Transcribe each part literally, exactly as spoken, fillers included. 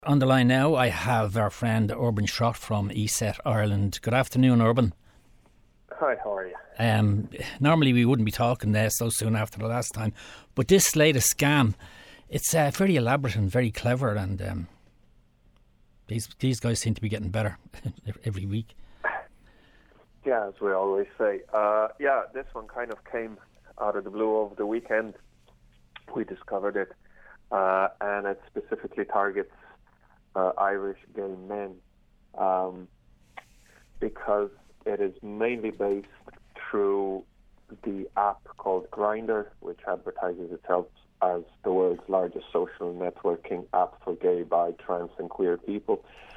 On the line now, I have our friend Urban Schott from ESET Ireland. Good afternoon, Urban. Hi, how are you? Um, normally we wouldn't be talking there so soon after the last time, but this latest scam, it's uh, very elaborate and very clever, and um, these these guys seem to be getting better every week. Yeah, as we always say. Uh, yeah, this one kind of came out of the blue over the weekend. We discovered it, uh, and it specifically targets Uh, Irish gay men um, because it is mainly based through the app called Grindr, which advertises itself as the world's largest social networking app for gay, bi, trans and queer people.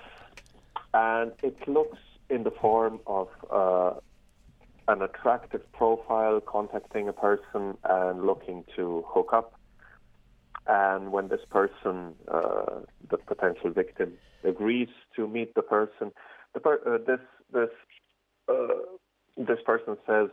And it looks in the form of uh, an attractive profile contacting a person and looking to hook up. And when this person, uh, the potential victim, agrees to meet the person, the per- uh, this this uh, this person says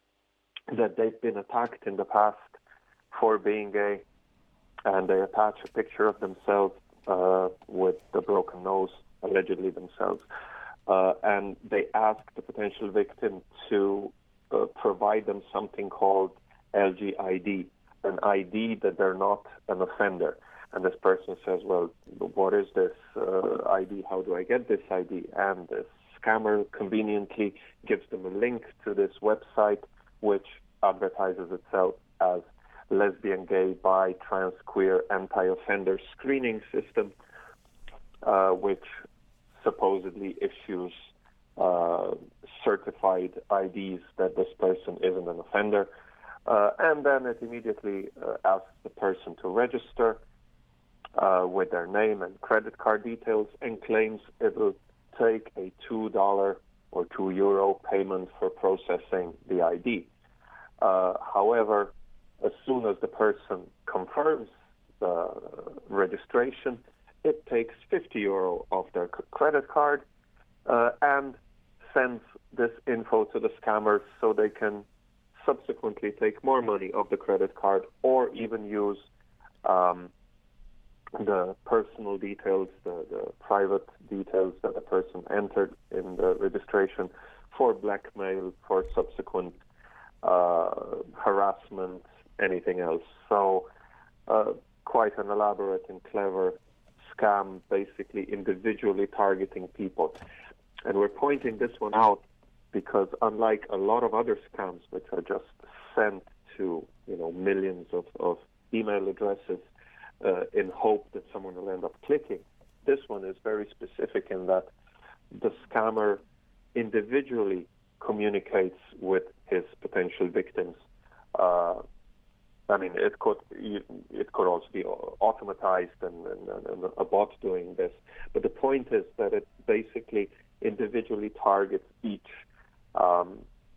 that they've been attacked in the past for being gay, and they attach a picture of themselves uh, with the broken nose, allegedly themselves, uh, and they ask the potential victim to uh, provide them something called L G I D. An I D that they're not an offender. And this person says, well, what is this uh, I D? How do I get this I D? And this scammer conveniently gives them a link to this website, which advertises itself as lesbian, gay, bi, trans, queer, anti-offender screening system, uh, which supposedly issues uh, certified I Ds that this person isn't an offender. Uh, and then it immediately uh, asks the person to register uh, with their name and credit card details and claims it will take a two dollars or two euro payment for processing the I D. Uh, however, as soon as the person confirms the registration, it takes fifty euro off their c- credit card uh, and sends this info to the scammers so they can subsequently take more money off the credit card, or even use um, the personal details, the, the private details that the person entered in the registration for blackmail, for subsequent uh, harassment, anything else. So uh, quite an elaborate and clever scam, basically individually targeting people. And we're pointing this one out because unlike a lot of other scams, which are just sent to, you know, millions of, of email addresses uh, in hope that someone will end up clicking, this one is very specific in that the scammer individually communicates with his potential victims. Uh, I mean, it could it could also be automatized and, and, and a bot doing this, but the point is that it basically individually targets each Um,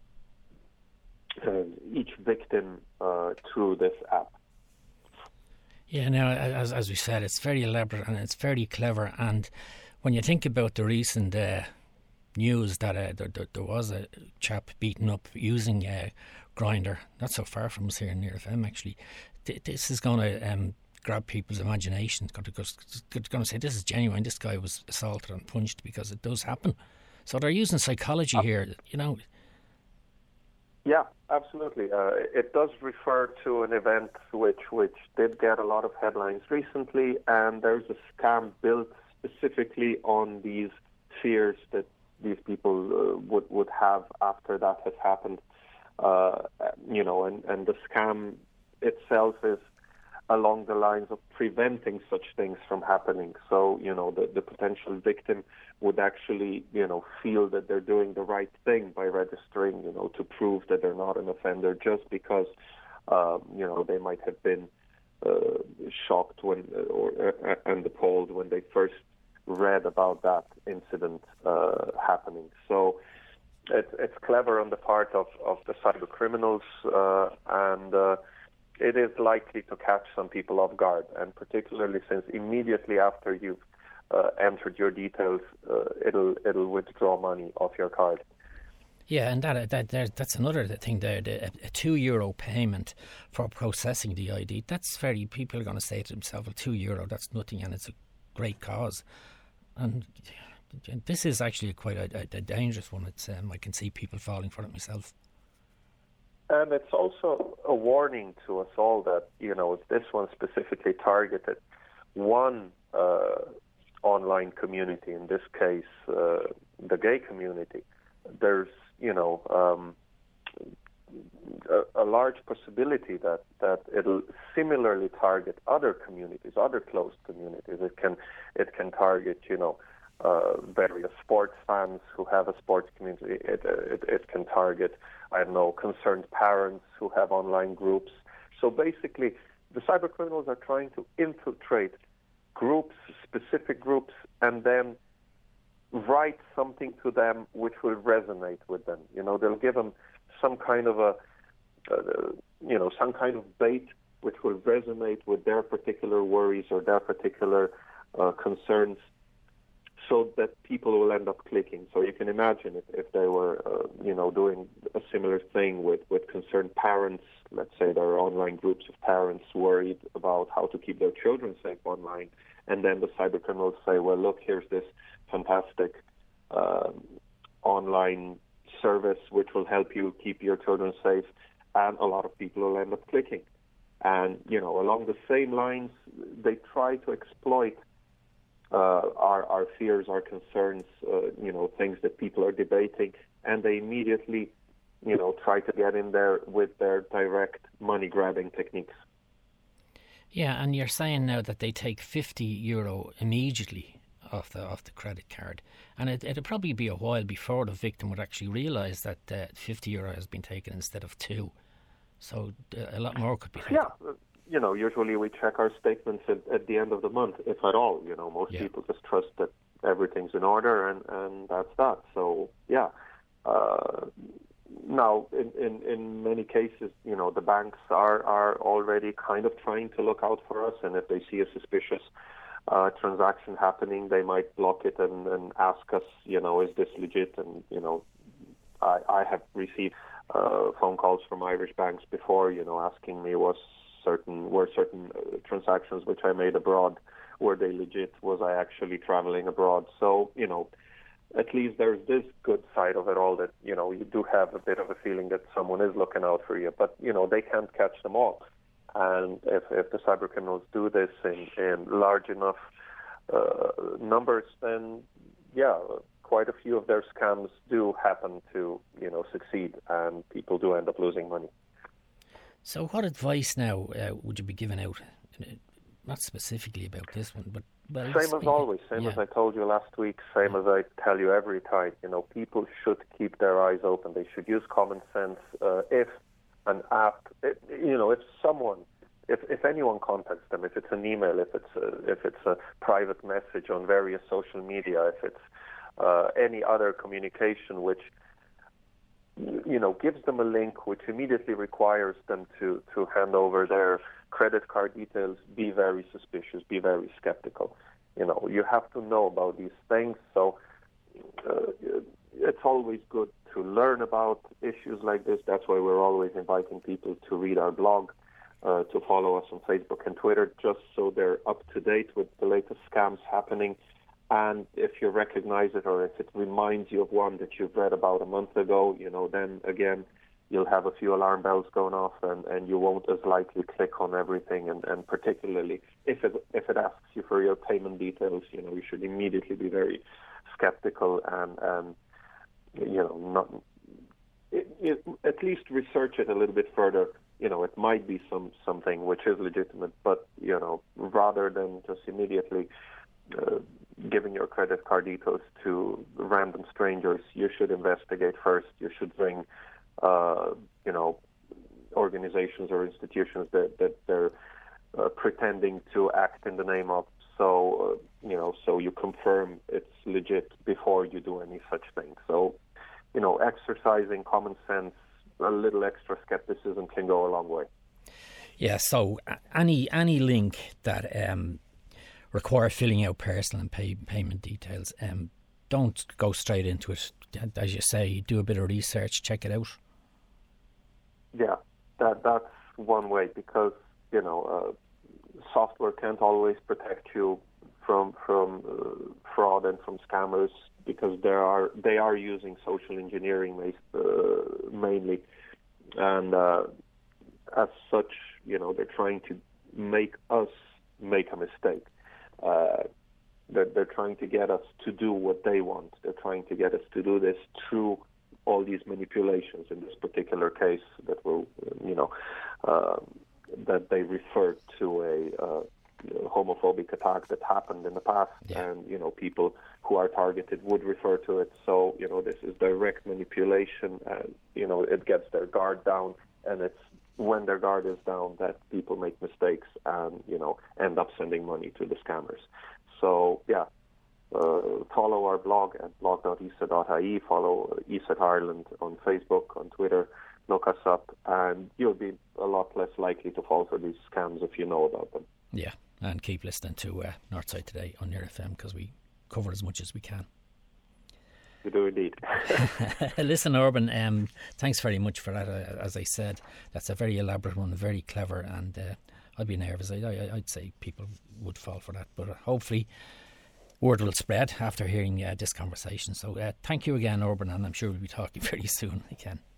uh, each victim uh, through this app. Yeah, now, as as we said, it's very elaborate and it's very clever. And when you think about the recent uh, news that uh, there, there, there was a chap beaten up using uh, Grindr, not so far from us here in Near F M, actually, th- this is going to um, grab people's imagination. It's going to say, this is genuine, this guy was assaulted and punched, because it does happen. So they're using psychology here, you know. Yeah, absolutely. Uh, it does refer to an event which which did get a lot of headlines recently, and there's a scam built specifically on these fears that these people uh, would would have after that has happened. Uh, you know, and, and the scam itself is along the lines of preventing such things from happening. So, you know, the, the potential victim would actually, you know, feel that they're doing the right thing by registering, you know, to prove that they're not an offender, just because, uh, you know, they might have been uh, shocked when or uh, and appalled when they first read about that incident uh, happening. So it's, it's clever on the part of, of the cyber criminals, uh, and uh, it is likely to catch some people off guard, and particularly since immediately after you've uh, entered your details, uh, it'll it'll withdraw money off your card. Yeah, and that, that, that that's another thing there, the, a two euro payment for processing the I D. That's very, people are going to say to themselves, well, two euro, that's nothing, and it's a great cause. And this is actually quite a, a, a dangerous one. It's um, I can see people falling for it myself. And it's also a warning to us all that, you know, if this one specifically targeted one uh, online community, in this case, uh, the gay community, there's, you know, um, a, a large possibility that, that it'll similarly target other communities, other closed communities. It can, it can target, you know, uh, various sports fans who have a sports community. It, it, it can target, I don't know, concerned parents who have online groups. So basically, the cyber criminals are trying to infiltrate groups, specific groups, and then write something to them which will resonate with them. You know, they'll give them some kind of a, uh, you know, some kind of bait which will resonate with their particular worries or their particular uh, concerns, so that people will end up clicking. So you can imagine if, if they were, uh, you know, doing a similar thing with, with concerned parents. Let's say there are online groups of parents worried about how to keep their children safe online, and then the cyber criminals say, well, look, here's this fantastic um, online service which will help you keep your children safe, and a lot of people will end up clicking. And, you know, along the same lines, they try to exploit Uh, our, our fears, our concerns, uh, you know, things that people are debating, and they immediately, you know, try to get in there with their direct money-grabbing techniques. Yeah, and you're saying now that they take fifty euro immediately off the off the credit card, and it, it'll probably be a while before the victim would actually realise that uh, fifty euro has been taken instead of two. So uh, a lot more could be taken. Yeah. You know, usually we check our statements at, at the end of the month, if at all. You know, most yeah. people just trust that everything's in order, and, and that's that. So, yeah. Uh, now, in, in, in many cases, you know, the banks are, are already kind of trying to look out for us, and if they see a suspicious uh, transaction happening, they might block it and, and ask us, you know, is this legit? And, you know, I, I have received uh, phone calls from Irish banks before, you know, asking me was certain were certain uh, transactions which I made abroad, were they legit? Was I actually traveling abroad? So, you know, at least there's this good side of it all, that, you know, you do have a bit of a feeling that someone is looking out for you. But, you know, they can't catch them all. And if, if the cyber criminals do this in, in large enough uh, numbers, then, yeah, quite a few of their scams do happen to, you know, succeed, and people do end up losing money. So what advice now uh, would you be giving out? Not specifically about this one, but... Well, same as always, same yeah. as I told you last week, same yeah. as I tell you every time. You know, people should keep their eyes open. They should use common sense. Uh, if an app, it, you know, if someone, if, if anyone contacts them, if it's an email, if it's a, if it's a private message on various social media, if it's uh, any other communication which, you know, gives them a link which immediately requires them to, to hand over their credit card details, be very suspicious, be very skeptical. You know, you have to know about these things. So uh, it's always good to learn about issues like this. That's why we're always inviting people to read our blog, uh, to follow us on Facebook and Twitter, just so they're up to date with the latest scams happening. And if you recognize it, or if it reminds you of one that you've read about a month ago, you know, then again, you'll have a few alarm bells going off, and, and you won't as likely click on everything. And, and particularly if it if it asks you for your payment details, you know, you should immediately be very skeptical and, and you know, not it, it, at least research it a little bit further. You know, it might be some something which is legitimate, but, you know, rather than just immediately uh, giving your credit card details to random strangers, you should investigate first. You should bring, uh, you know, organizations or institutions that, that they're uh, pretending to act in the name of. So, uh, you know, so you confirm it's legit before you do any such thing. So, you know, exercising common sense, a little extra skepticism can go a long way. Yeah, so any any link that um, require filling out personal and pay, payment details, um, don't go straight into it. As you say, do a bit of research, check it out. Yeah, that that's one way, because, you know, uh, software can't always protect you from from uh, fraud and from scammers, because there are they are using social engineering uh, mainly, and uh, as such, you know, they're trying to make us make a mistake. Uh, they're, they're trying to get us to do what they want. They're trying to get us to do this through all these manipulations. In this particular case, that will, you know, uh, that they referred to a uh, homophobic attack that happened in the past, yeah. and you know, people who are targeted would refer to it. So you know, this is direct manipulation, and you know, it gets their guard down, and it's when their guard is down that people make mistakes and you know, end up sending money to the scammers. So yeah. Uh, follow our blog at blog dot e s a dot i e, follow E S A T Ireland on Facebook, on Twitter, look us up, and you'll be a lot less likely to fall for these scams if you know about them. Yeah, and keep listening to uh, Northside Today on Near F M, because we cover as much as we can. You do indeed. Listen, Urban, um, thanks very much for that. Uh, as I said, that's a very elaborate one, very clever, and uh, I'd be nervous. I, I, I'd say people would fall for that, but uh, hopefully word will spread after hearing uh, this conversation. So uh, thank you again, Urban, and I'm sure we'll be talking very soon again.